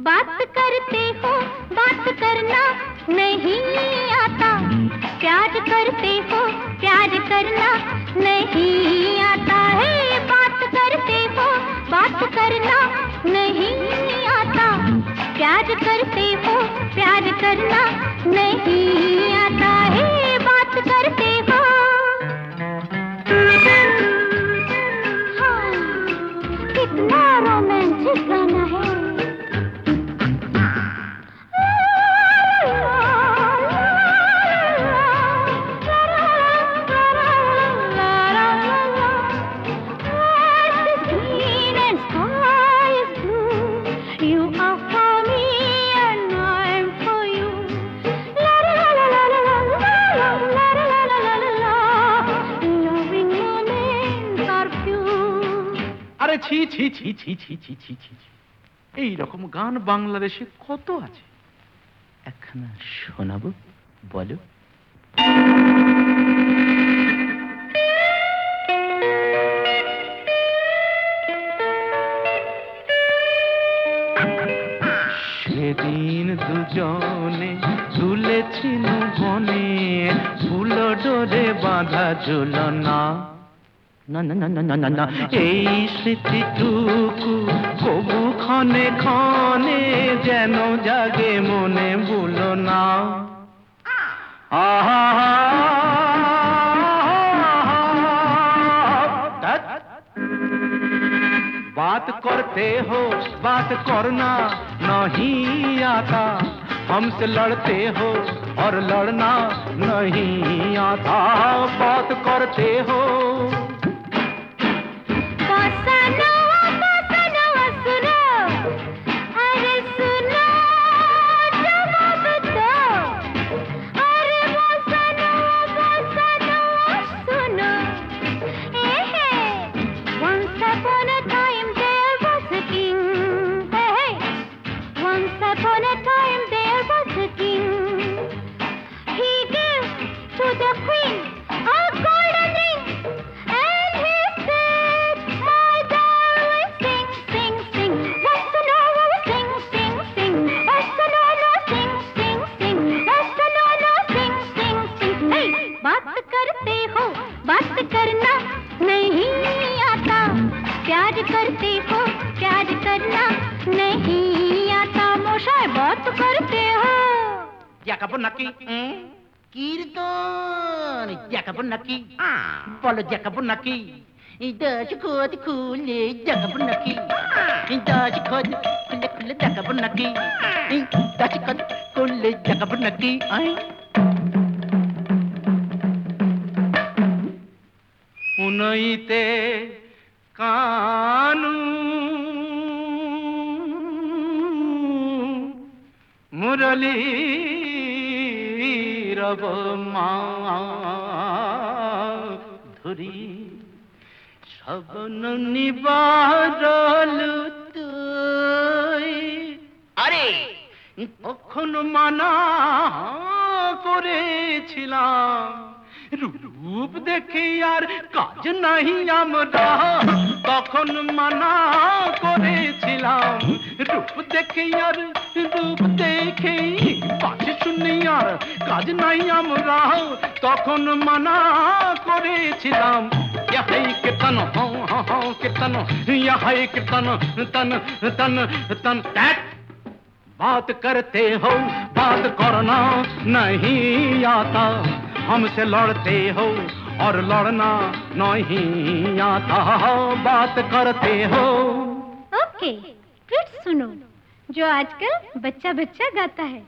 बात करते हो, बात करना नहीं आता। प्यार करते हो, प्यार करना नहीं आता है। बात करते हो, बात करना नहीं आता। प्यार करते हो, प्यार करना नहीं आता है। बात करते हो। हाँ, कितना रोमांटिक गाना है। আরে ছি ছি ছি ছি ছি ছি ছি ছি, এই রকম গান বাংলাদেশে কত আছে, একখানা শোনাবো, বলো। সেদিন দুজনে তুলেছিল বনে, ফুল ডোরে বাঁধা ঝুলনা। না না না না না না, এই স্মৃতিটুকু কবু ক্ষণে ক্ষণে যেন জাগে মনে, ভুলো না। बात करते हो, बात करना नहीं आता। हमसे लड़ते हो और लड़ना नहीं आता। बात करते हो। प्यार करते हो, प्यार करना नहीं आता। मोशाय बात करते हो। জাকাবো নাকি কীর্তন, জাকাবো নাকি বলো, জাকাবো নাকি দশ খোদ খুলে জাকাবো নাকি, দশ খোদ খুলে খুলে জাকাবো নাকি, দশ খোদ খুলে জাকাবো নাকি। উনইতে কানু মুরলী রব মাধুরী শবন নিবারল তুই। আরে কখনো মানা করেছিলাম, রূপ দেখে আর কাজ নাহি আমরা। তখন মানা করেছিলাম, রূপ দেখে আর রূপ দেখে পাশে শুনি আর কাজ নাই আমরা। তখন মানা করেছিলাম। यही कीर्तन हो कीर्तन, यही कीर्तन तन तन तन तन। बात करते हो, बात करना नहीं आता। हमसे लड़ते हो और लड़ना नहीं आता। बात करते हो। ओके, फिर सुनो जो आजकल बच्चा बच्चा गाता है।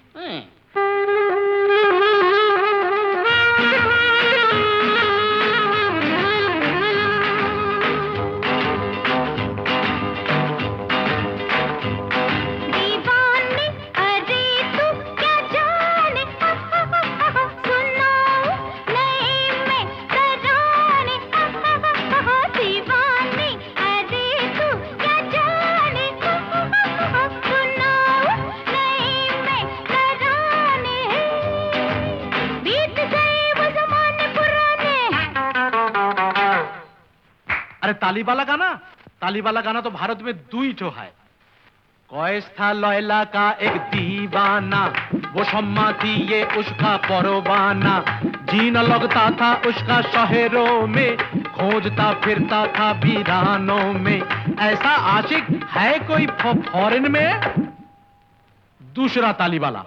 अरे ताली वाला गाना तो भारत में 2 ठो है। कॉइस था लैला का एक दीवाना, वो शम्मा थी ये उसका परवाना। जीना लगता था उसका शहरों में, खोजता फिरता था वीरानों में। ऐसा आशिक है कोई फॉरेन में? दूसरा ताली वाला।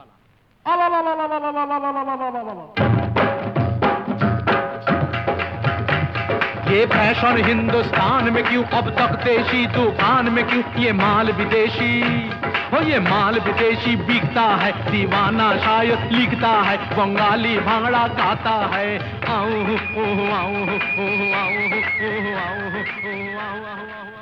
ये फैशन हिंदुस्तान में क्यों, अब तक देशी दुकान में क्यों, ये माल विदेशी हो, ये माल विदेशी बिकता है। दीवाना शायद लिखता है, बंगाली भांगड़ा गाता है। आऊं आऊं आऊं आऊं आऊं आऊं आऊं आऊं आऊं